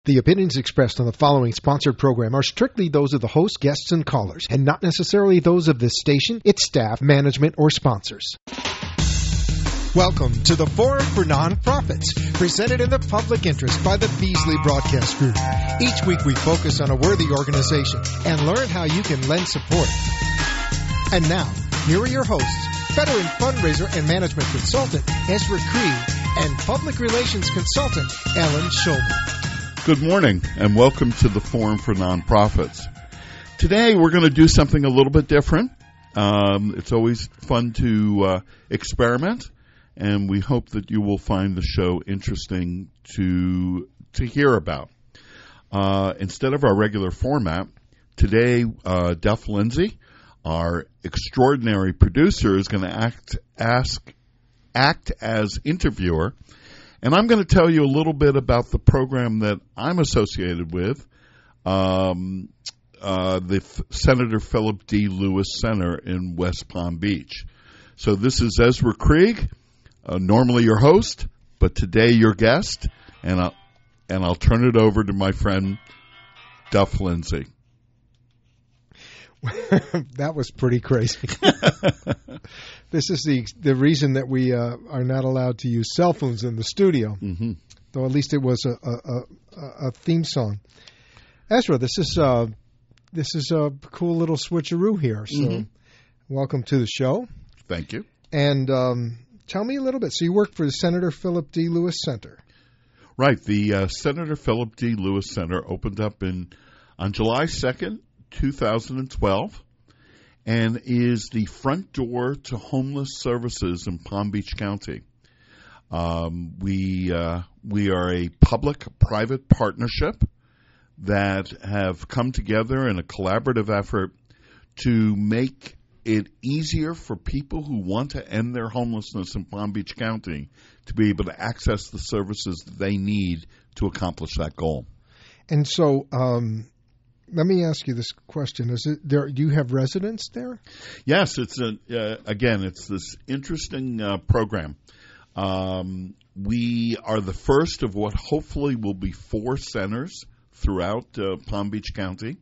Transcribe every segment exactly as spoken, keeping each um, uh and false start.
The opinions expressed on the following sponsored program are strictly those of the host, guests, and callers, and not necessarily those of this station, its staff, management, or sponsors. Welcome to the Forum for Nonprofits, presented in the public interest by the Beasley Broadcast Group. Each week we focus on a worthy organization and learn how you can lend support. And now, here are your hosts, veteran fundraiser and management consultant Ezra Krieg and public relations consultant Ellen Schulman. Good morning, and welcome to the Forum for Nonprofits. Today, we're going to do something a little bit different. Um, it's always fun to uh, experiment, and we hope that you will find the show interesting to to hear about. Uh, instead of our regular format, today, uh, Duff Lindsay, our extraordinary producer, is going to act ask act as interviewer. And I'm going to tell you a little bit about the program that I'm associated with, um, uh, the F- Senator Philip D. Lewis Center in West Palm Beach. So this is Ezra Krieg, uh, normally your host, but today your guest, and I'll, and I'll turn it over to my friend Duff Lindsay. That was pretty crazy. This is the the reason that we uh, are not allowed to use cell phones in the studio, mm-hmm. though at least it was a, a, a theme song. Ezra, this is uh, this is a cool little switcheroo here. So, mm-hmm. Welcome to the show. Thank you. And um, tell me a little bit. So, you work for the Senator Philip D. Lewis Center, right? The uh, Senator Philip D. Lewis Center opened up in on July second. two thousand twelve, and is the front door to homeless services in Palm Beach County. Um, we uh, we are a public-private partnership that have come together in a collaborative effort to make it easier for people who want to end their homelessness in Palm Beach County to be able to access the services that they need to accomplish that goal. And so, um let me ask you this question: Is it there? Do you have residents there? Yes, it's a uh, again, it's this interesting uh, program. Um, we are the first of what hopefully will be four centers throughout uh, Palm Beach County,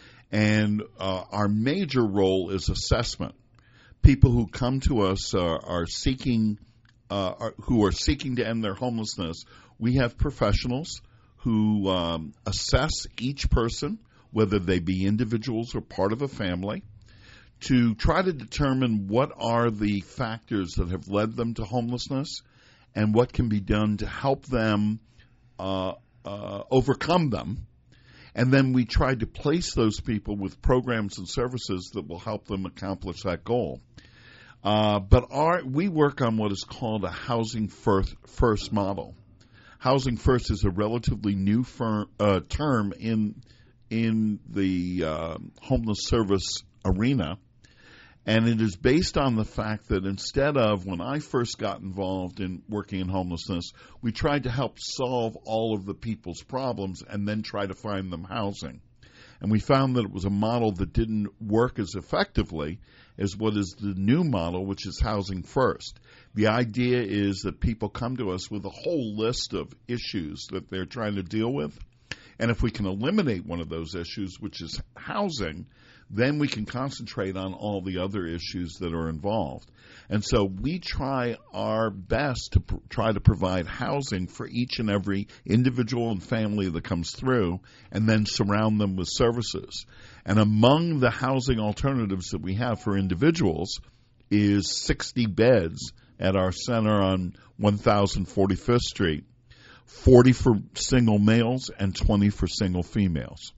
and uh, our major role is assessment. People who come to us are, are seeking, uh, are, who are seeking to end their homelessness. We have professionals who um, assess each person, whether they be individuals or part of a family, to try to determine what are the factors that have led them to homelessness and what can be done to help them uh, uh, overcome them. And then we try to place those people with programs and services that will help them accomplish that goal. Uh, but our, we work on what is called a housing first, first model. Housing first is a relatively new fir- uh, term in in the uh, homeless service arena, and it is based on the fact that instead of, when I first got involved in working in homelessness, we tried to help solve all of the people's problems and then try to find them housing. And we found that it was a model that didn't work as effectively as what is the new model, which is housing first. The idea is that people come to us with a whole list of issues that they're trying to deal with. And if we can eliminate one of those issues, which is housing, then we can concentrate on all the other issues that are involved. And so we try our best to pr- try to provide housing for each and every individual and family that comes through, and then surround them with services. And among the housing alternatives that we have for individuals is sixty beds at our center on one thousand forty-fifth Street. forty for single males and twenty for single females.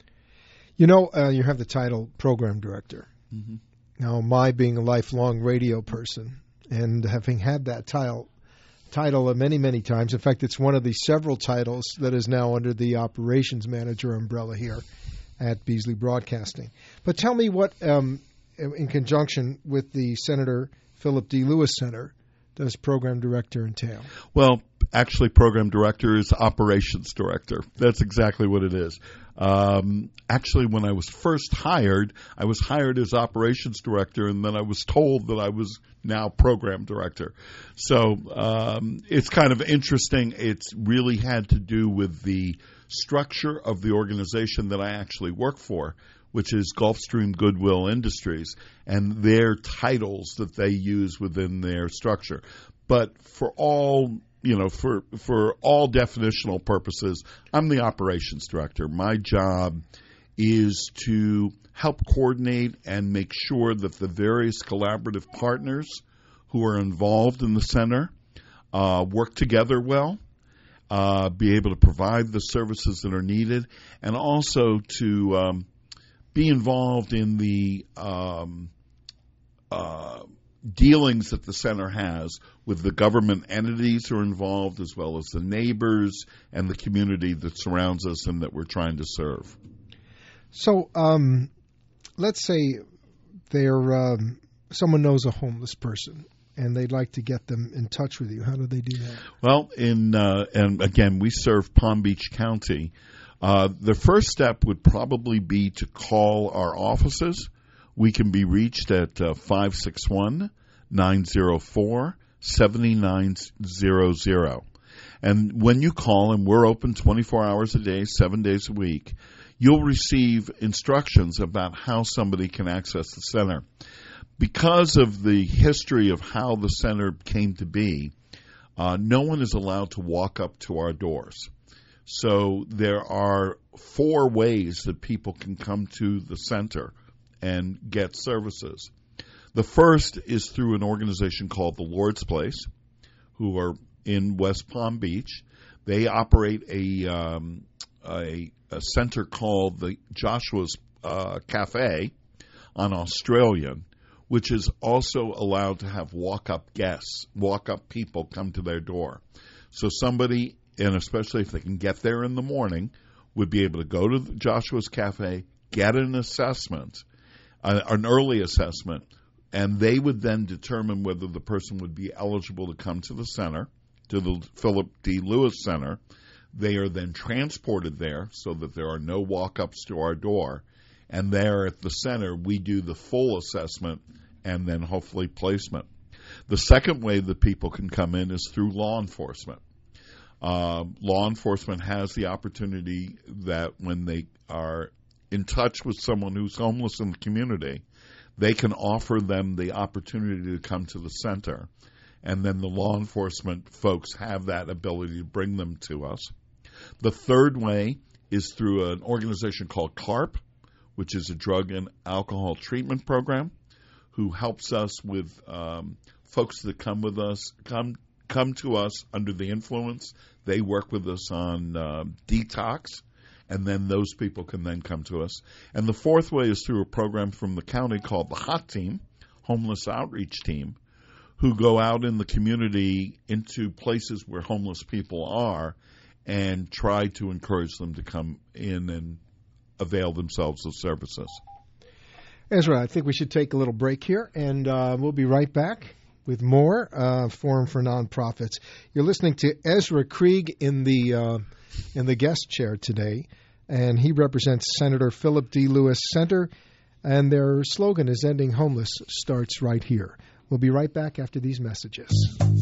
You know, uh, you have the title Program Director. Mm-hmm. Now, my being a lifelong radio person and having had that title, title many, many times, in fact, it's one of the several titles that is now under the Operations Manager umbrella here at Beasley Broadcasting. But tell me what, um, in conjunction with the Senator Philip D. Lewis Center, does Program Director entail? Well, actually, Program Director is Operations Director. That's exactly what it is. Um, actually, when I was first hired, I was hired as Operations Director, and then I was told that I was now Program Director. So um, it's kind of interesting. It's really had to do with the structure of the organization that I actually work for, which is Gulfstream Goodwill Industries, and their titles that they use within their structure. But for all, you know, for for all definitional purposes, I'm the operations director. My job is to help coordinate and make sure that the various collaborative partners who are involved in the center uh, work together well, uh, be able to provide the services that are needed, and also to um, be involved in the um, uh, dealings that the center has with the government entities who are involved, as well as the neighbors and the community that surrounds us and that we're trying to serve. So um, let's say they're, um, someone knows a homeless person and they'd like to get them in touch with you. How do they do that? Well, in uh, and again, we serve Palm Beach County. Uh, the first step would probably be to call our offices. We can be reached at uh, five six one, nine zero four, seven nine zero zero. And when you call, and we're open twenty-four hours a day, seven days a week, you'll receive instructions about how somebody can access the center. Because of the history of how the center came to be, uh, no one is allowed to walk up to our doors. So there are four ways that people can come to the center and get services. The first is through an organization called the Lord's Place, who are in West Palm Beach. They operate a um, a, a center called the Joshua's uh, Cafe on Australian, which is also allowed to have walk-up guests, walk-up people come to their door. So somebody, and especially if they can get there in the morning, would be able to go to Joshua's Cafe, get an assessment, uh, an early assessment, and they would then determine whether the person would be eligible to come to the center, to the Philip D. Lewis Center. They are then transported there so that there are no walk-ups to our door. And there at the center, we do the full assessment and then hopefully placement. The second way that people can come in is through law enforcement. Uh, law enforcement has the opportunity that when they are in touch with someone who's homeless in the community, they can offer them the opportunity to come to the center. And then the law enforcement folks have that ability to bring them to us. The third way is through an organization called CARP, which is a drug and alcohol treatment program, who helps us with um, folks that come with us, come come to us under the influence. They work with us on uh, detox, and then those people can then come to us. And the fourth way is through a program from the county called the HOT Team, Homeless Outreach Team, who go out in the community into places where homeless people are and try to encourage them to come in and avail themselves of services. Ezra, I think we should take a little break here, and uh, we'll be right back with more uh, Forum for Nonprofits. You're listening to Ezra Krieg in the uh, in the guest chair today, and he represents Senator Philip D. Lewis Center, and their slogan is "Ending Homeless Starts Right Here." We'll be right back after these messages.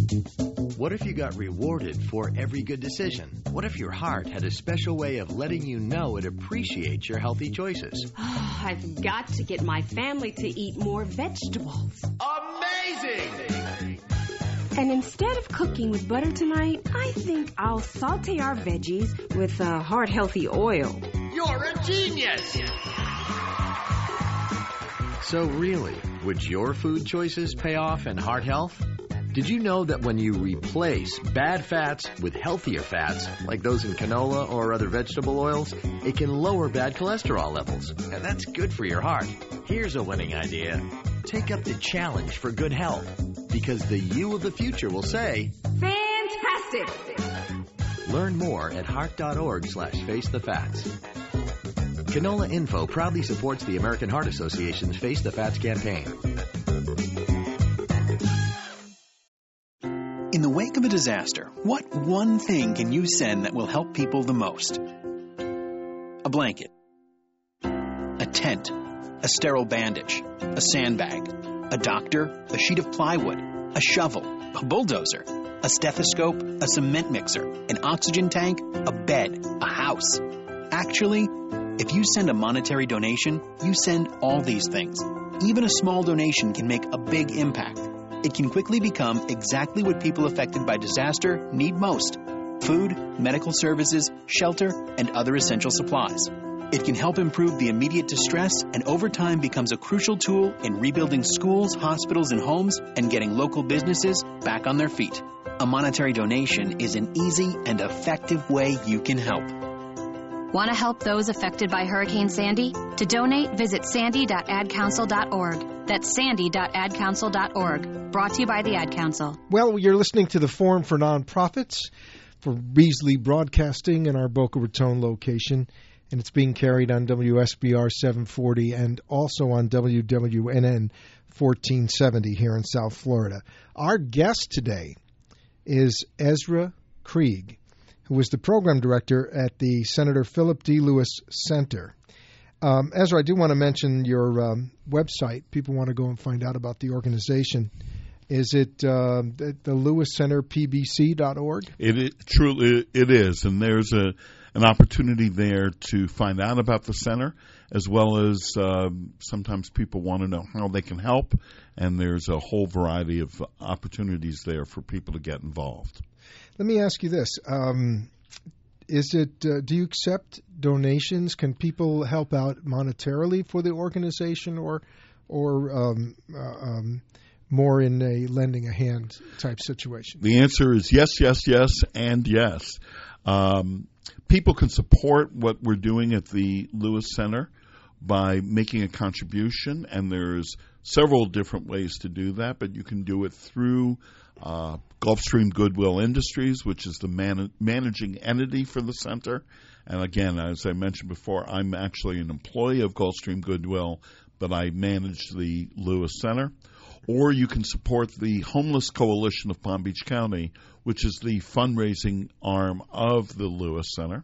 What if you got rewarded for every good decision? What if your heart had a special way of letting you know it appreciates your healthy choices? Oh, I've got to get my family to eat more vegetables. Amazing! And instead of cooking with butter tonight, I think I'll saute our veggies with uh, heart-healthy oil. You're a genius! So really, would your food choices pay off in heart health? Did you know that when you replace bad fats with healthier fats, like those in canola or other vegetable oils, it can lower bad cholesterol levels, and that's good for your heart. Here's a winning idea. Take up the challenge for good health, because the you of the future will say, Fantastic! Learn more at heart.org slash face the fats. Canola Info proudly supports the American Heart Association's Face the Fats campaign. In the wake of a disaster, what one thing can you send that will help people the most? A blanket, a tent, a sterile bandage, a sandbag, a doctor, a sheet of plywood, a shovel, A bulldozer, a stethoscope, a cement mixer, an oxygen tank, a bed, a house. Actually, if you send a monetary donation, you send all these things. Even a small donation can make a big impact. It can quickly become exactly what people affected by disaster need most: food, medical services, shelter, and other essential supplies. It can help improve the immediate distress and over time becomes a crucial tool in rebuilding schools, hospitals, and homes and getting local businesses back on their feet. A monetary donation is an easy and effective way you can help. Want to help those affected by Hurricane Sandy? To donate, visit sandy dot ad council dot org. That's sandy dot ad council dot org. Brought to you by the Ad Council. Well, you're listening to the Forum for Nonprofits for Beasley Broadcasting in our Boca Raton location, and it's being carried on W S B R seven forty and also on W W N N fourteen seventy here in South Florida. Our guest today is Ezra Krieg, who is the program director at the Senator Philip D. Lewis Center. Um, Ezra, I do want to mention your um, website. People want to go and find out about the organization. Is it uh, the, the Lewis Center P B C dot org? It is, truly it is, and there's a an opportunity there to find out about the center, as well as um, sometimes people want to know how they can help, and there's a whole variety of opportunities there for people to get involved. Let me ask you this. Um, is it? Uh, do you accept donations? Can people help out monetarily for the organization, or or um, uh, um, more in a lending a hand type situation? The answer is yes, yes, yes, and yes. Um, people can support what we're doing at the Lewis Center by making a contribution, and there's several different ways to do that, but you can do it through uh, Gulfstream Goodwill Industries, which is the man- managing entity for the center. And again, as I mentioned before, I'm actually an employee of Gulfstream Goodwill, but I manage the Lewis Center. Or you can support the Homeless Coalition of Palm Beach County, which is the fundraising arm of the Lewis Center.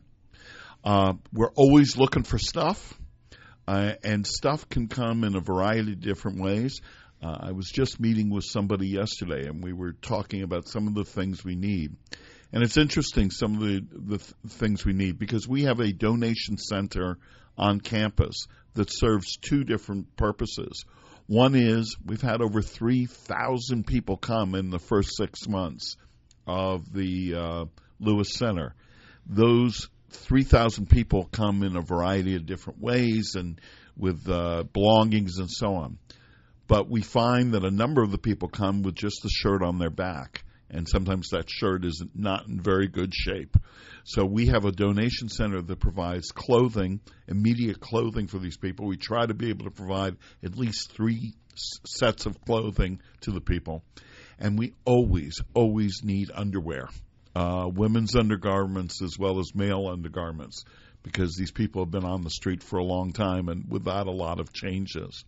Uh, we're always looking for stuff, uh, and stuff can come in a variety of different ways. Uh, I was just meeting with somebody yesterday, and we were talking about some of the things we need. And it's interesting, some of the, the th- things we need, because we have a donation center on campus that serves two different purposes. One is we've had over three thousand people come in the first six months of the uh, Lewis Center. Those three thousand people come in a variety of different ways and with uh, belongings and so on. But we find that a number of the people come with just a shirt on their back, and sometimes that shirt is not in very good shape. So we have a donation center that provides clothing, immediate clothing for these people. We try to be able to provide at least three s- sets of clothing to the people. And we always, always need underwear, uh, women's undergarments as well as male undergarments, because these people have been on the street for a long time and without a lot of changes.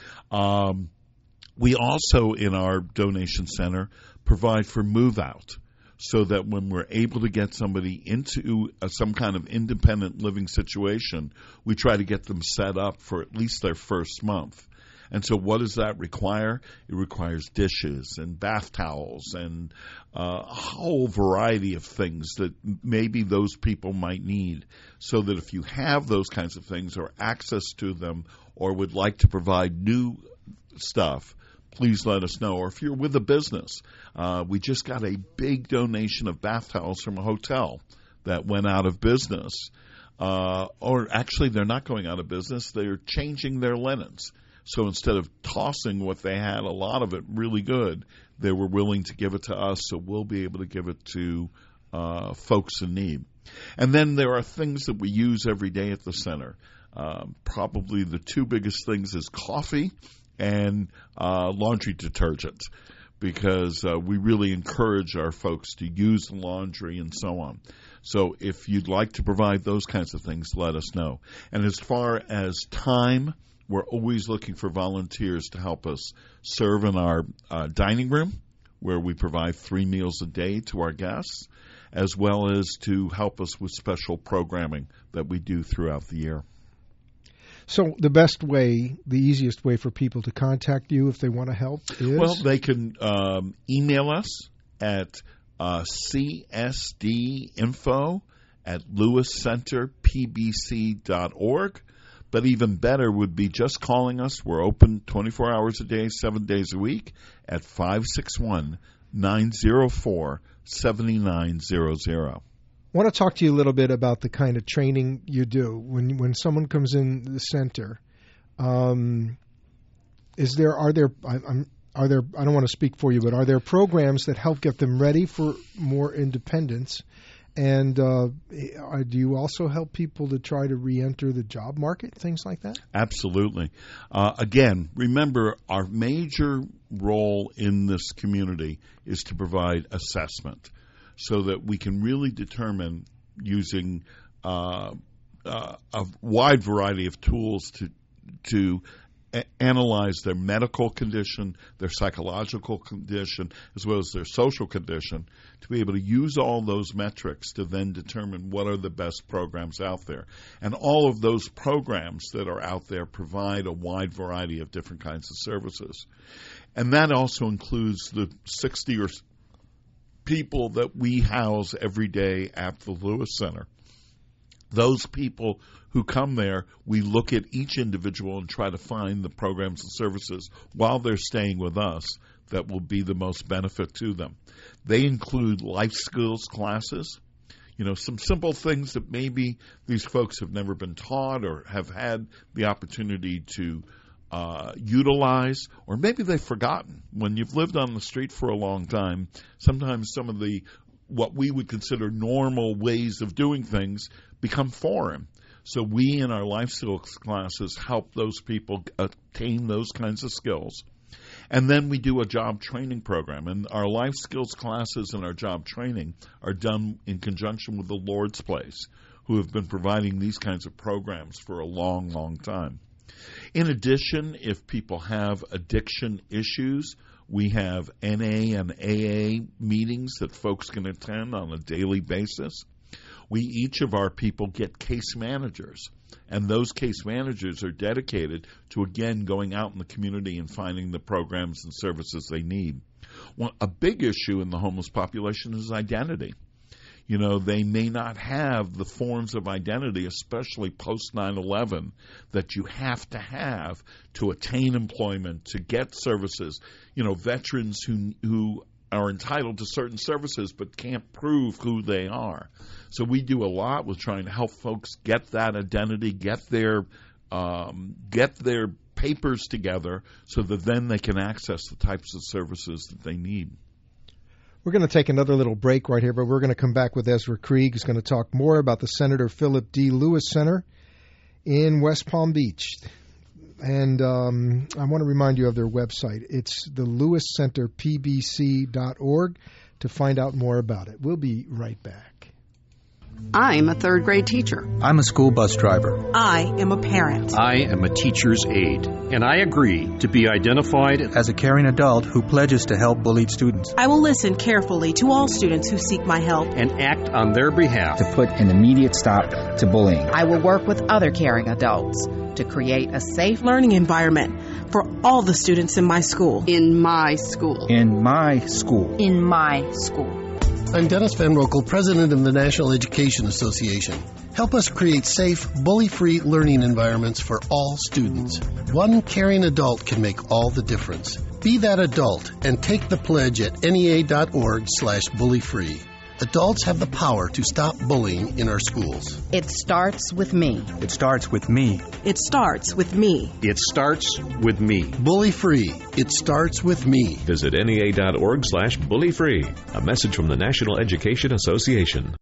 Um, we also, in our donation center, provide for move out, so that when we're able to get somebody into a, some kind of independent living situation, we try to get them set up for at least their first month. And so what does that require? It requires dishes and bath towels and uh, a whole variety of things that maybe those people might need, so that if you have those kinds of things or access to them or would like to provide new stuff, please let us know. Or if you're with a business, uh, we just got a big donation of bath towels from a hotel that went out of business. Uh, or actually, they're not going out of business. They're changing their linens. So instead of tossing what they had, a lot of it really good, they were willing to give it to us, so we'll be able to give it to uh, folks in need. And then there are things that we use every day at the center. Uh, probably the two biggest things is coffee and uh, laundry detergent, because uh, we really encourage our folks to use the laundry and so on. So if you'd like to provide those kinds of things, let us know. And as far as time, we're always looking for volunteers to help us serve in our uh, dining room, where we provide three meals a day to our guests, as well as to help us with special programming that we do throughout the year. So the best way, the easiest way for people to contact you if they want to help is? Well, they can um, email us at uh, c s d info at lewis center p b c dot org. But even better would be just calling us. We're open twenty-four hours a day, seven days a week at five six one, nine zero four, seven nine zero zero. I want to talk to you a little bit about the kind of training you do. When when someone comes in the center, um, is there, are there, I, I'm, are there, I don't want to speak for you, but are there programs that help get them ready for more independence? And uh, do you also help people to try to re-enter the job market, things like that? Absolutely. Uh, again, remember, our major role in this community is to provide assessment so that we can really determine, using uh, uh, a wide variety of tools to to a- analyze their medical condition, their psychological condition, as well as their social condition, to be able to use all those metrics to then determine what are the best programs out there. And all of those programs that are out there provide a wide variety of different kinds of services. And that also includes the sixty or people that we house every day at the Lewis Center. Those people who come there, we look at each individual and try to find the programs and services while they're staying with us that will be the most benefit to them. They include life skills classes, you know, some simple things that maybe these folks have never been taught or have had the opportunity to uh, utilize, or maybe they've forgotten. When you've lived on the street for a long time, sometimes some of the what we would consider normal ways of doing things become foreign. So we in our life skills classes help those people attain those kinds of skills. And then we do a job training program. And our life skills classes and our job training are done in conjunction with the Lord's Place, who have been providing these kinds of programs for a long, long time. In addition, if people have addiction issues, we have N A and A A meetings that folks can attend on a daily basis. We, each of our people, get case managers, and those case managers are dedicated to, again, going out in the community and finding the programs and services they need. Well, a big issue in the homeless population is identity. You know, they may not have the forms of identity, especially post nine eleven, that you have to have to attain employment, to get services. You know, veterans who who are entitled to certain services but can't prove who they are. So we do a lot with trying to help folks get that identity, get their um, get their papers together so that then they can access the types of services that they need. We're going to take another little break right here, but we're going to come back with Ezra Krieg, who's going to talk more about the Senator Philip D. Lewis Center in West Palm Beach. And um, I want to remind you of their website. It's the lewis center p b c dot org to find out more about it. We'll be right back. I'm a third grade teacher. I'm a school bus driver. I am a parent. I am a teacher's aide, and I agree to be identified as a caring adult who pledges to help bullied students. I will listen carefully to all students who seek my help and act on their behalf to put an immediate stop to bullying. I will work with other caring adults to create a safe learning environment for all the students in my school. In my school. In my school. In my school. I'm Dennis Van Rokel, president of the National Education Association. Help us create safe, bully-free learning environments for all students. One caring adult can make all the difference. Be that adult and take the pledge at N E A dot org slash bully-free. Adults have the power to stop bullying in our schools. It starts with me. It starts with me. It starts with me. It starts with me. Bully free. It starts with me. Visit N E A dot org slash bully free. A message from the National Education Association.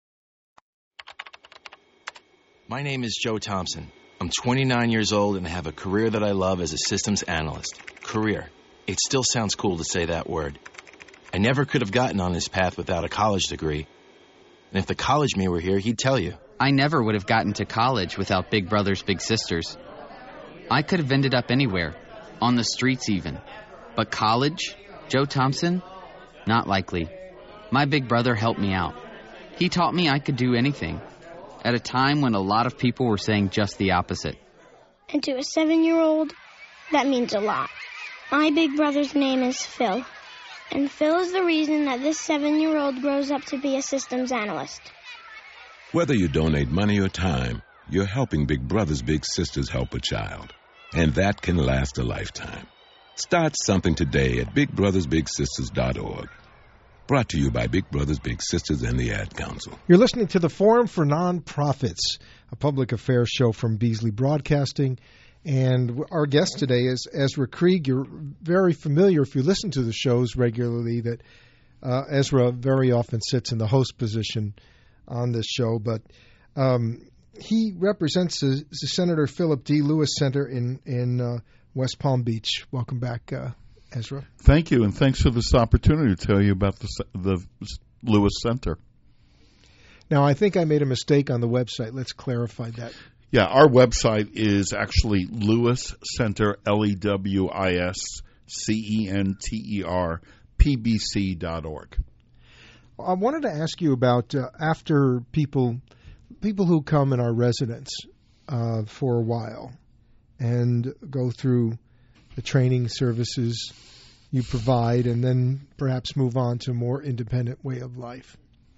My name is Joe Thompson. I'm twenty-nine years old and have a career that I love as a systems analyst. Career. It still sounds cool to say that word. I never could have gotten on this path without a college degree. And if the college me were here, he'd tell you. I never would have gotten to college without big brothers, big sisters. I could have ended up anywhere, on the streets even. But college? Joe Thompson? Not likely. My big brother helped me out. He taught me I could do anything, at a time when a lot of people were saying just the opposite. and to a seven-year-old, that means a lot. My big brother's name is Phil, and Phil is the reason that this seven-year-old grows up to be a systems analyst. Whether you donate money or time, you're helping Big Brothers Big Sisters help a child, and that can last a lifetime. Start something today at big brothers big sisters dot org. Brought to you by Big Brothers Big Sisters and the Ad Council. You're listening to the Forum for Nonprofits, a public affairs show from Beasley Broadcasting. And our guest today is Ezra Krieg. You're very familiar, if you listen to the shows regularly, that uh, Ezra very often sits in the host position on this show. But um, he represents the, the Senator Philip D. Lewis Center in, in uh, West Palm Beach. Welcome back, uh, Ezra. Thank you, and thanks for this opportunity to tell you about the, the Lewis Center. Now, I think I made a mistake on the website. Let's clarify that. Yeah, our website is actually Lewis Center, L E W I S C E N T E R, P B C dot org. I wanted to ask you about uh, after people people who come in our residence uh, for a while and go through the training services you provide and then perhaps move on to a more independent way of life.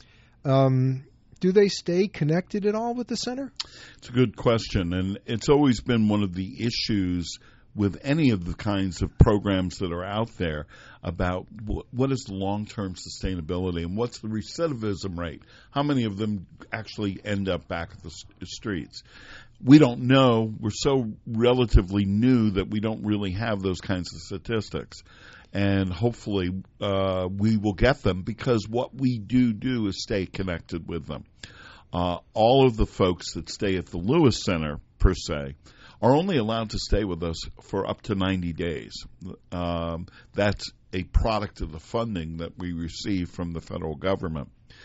Um Do they stay connected at all with the center? It's a good question, and it's always been one of the issues with any of the kinds of programs that are out there about what is the long-term sustainability and what's the recidivism rate. How many of them actually end up back at the streets? We don't know. We're so relatively new that we don't really have those kinds of statistics. And hopefully uh, we will get them, because what we do do is stay connected with them. Uh, all of the folks that stay at the Lewis Center, per se, are only allowed to stay with us for up to ninety days. Um, that's a product of the funding that we receive from the federal government.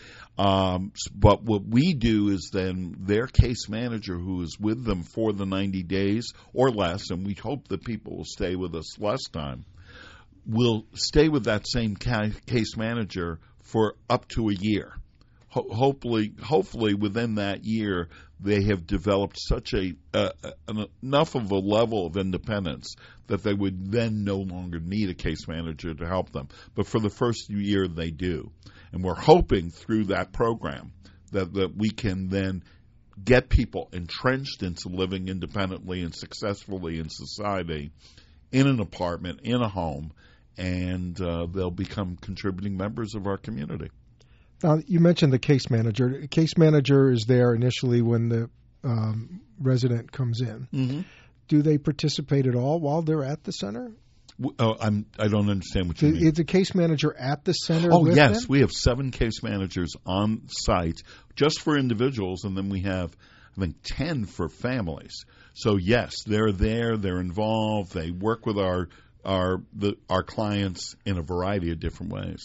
Um, but what we do is then their case manager, who is with them for the ninety days or less, and we hope that people will stay with us less time, will stay with that same ca- case manager for up to a year. Ho- hopefully, hopefully within that year, they have developed such a uh, an, enough of a level of independence that they would then no longer need a case manager to help them. But for the first year, they do. And we're hoping through that program that, that we can then get people entrenched into living independently and successfully in society, in an apartment, in a home, and uh, they'll become contributing members of our community. Now, you mentioned the case manager. The case manager is there initially when the um, resident comes in. Mm-hmm. Do they participate at all while they're at the center? Oh, I'm, I don't understand what you is, mean. Is the case manager at the center? Oh, with yes. them? We have seven case managers on site just for individuals, and then we have, I think, ten for families. So, yes, they're there. They're involved. They work with our our the, our clients in a variety of different ways.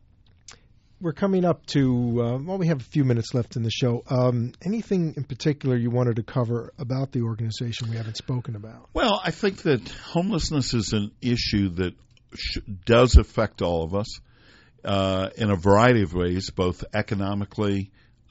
We're coming up to, uh, well, we have a few minutes left in the show. Um, anything in particular you wanted to cover about the organization we haven't spoken about? Well, I think that homelessness is an issue that sh- does affect all of us uh, in a variety of ways, both economically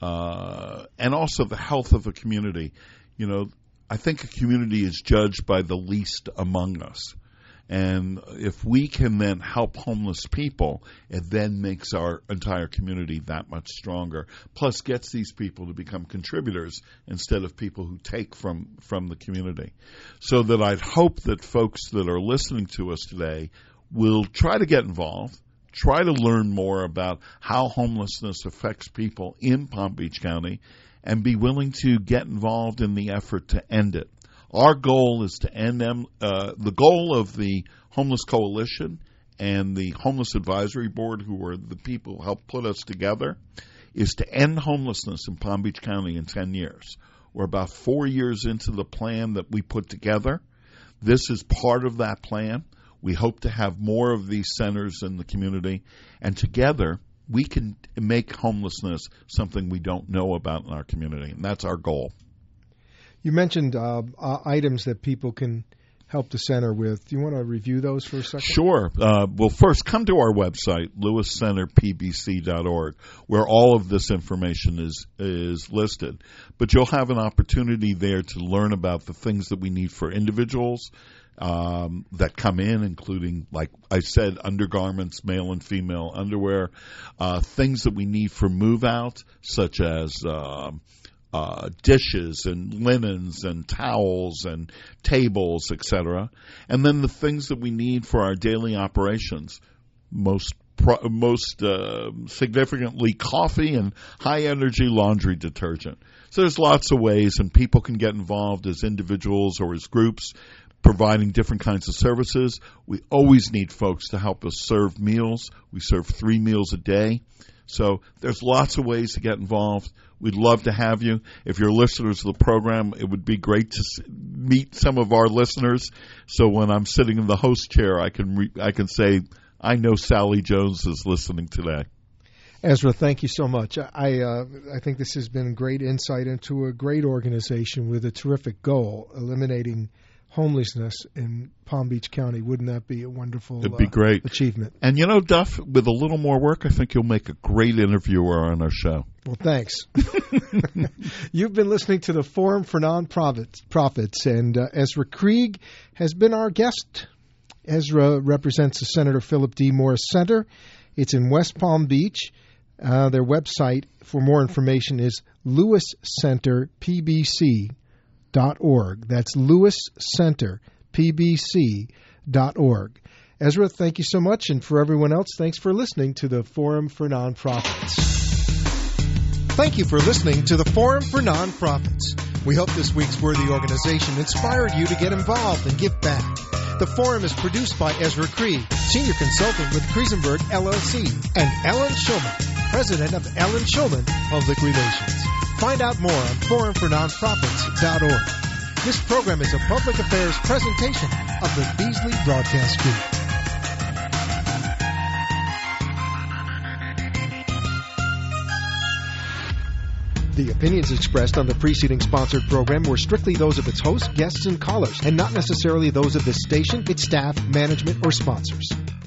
uh, and also the health of a community. You know, I think a community is judged by the least among us. And if we can then help homeless people, it then makes our entire community that much stronger. Plus gets these people to become contributors instead of people who take from, from the community. So that I'd hope that folks that are listening to us today will try to get involved, try to learn more about how homelessness affects people in Palm Beach County, and be willing to get involved in the effort to end it. Our goal is to end them. Uh, the goal of the Homeless Coalition and the Homeless Advisory Board, who are the people who help put us together, is to end homelessness in Palm Beach County in ten years. We're about four years into the plan that we put together. This is part of that plan. We hope to have more of these centers in the community, and together we can make homelessness something we don't know about in our community, and that's our goal. You mentioned uh, uh, items that people can help the center with. Do you want to review those for a second? Sure. Uh, well, first, come to our website, lewis center p b c dot org, where all of this information is is listed. But you'll have an opportunity there to learn about the things that we need for individuals um, that come in, including, like I said, undergarments, male and female underwear, uh, things that we need for move out, such as uh, uh, dishes and linens and towels and tables, et cetera. And then the things that we need for our daily operations, most pro- most uh, significantly coffee and high-energy laundry detergent. So there's lots of ways, and people can get involved as individuals or as groups providing different kinds of services. We always need folks to help us serve meals. We serve three meals a day. So there's lots of ways to get involved. We'd love to have you. If you're listeners of the program, it would be great to meet some of our listeners. So when I'm sitting in the host chair, I can re- I can say, I know Sally Jones is listening today. Ezra, thank you so much. I uh, I think this has been great insight into a great organization with a terrific goal, eliminating homelessness in Palm Beach County. Wouldn't that be a wonderful It'd be great. Uh, achievement? And you know, Duff, with a little more work, I think you'll make a great interviewer on our show. Well, thanks. You've been listening to the Forum for Nonprofits, and uh, Ezra Krieg has been our guest. Ezra represents the Senator Philip D. Morris Center. It's in West Palm Beach. Uh, their website for more information is lewis center p b c dot org. That's lewis center p b c dot org. Ezra, thank you so much. And for everyone else, thanks for listening to the Forum for Nonprofits. Thank you for listening to the Forum for Nonprofits. We hope this week's worthy organization inspired you to get involved and give back. The Forum is produced by Ezra Krieg, Senior Consultant with Krisenberg L L C, and Ellen Schulman, President of Ellen Schulman Public Relations. Find out more on forum for nonprofits dot org. This program is a public affairs presentation of the Beasley Broadcast Group. The opinions expressed on the preceding sponsored program were strictly those of its hosts, guests, and callers, and not necessarily those of this station, its staff, management, or sponsors.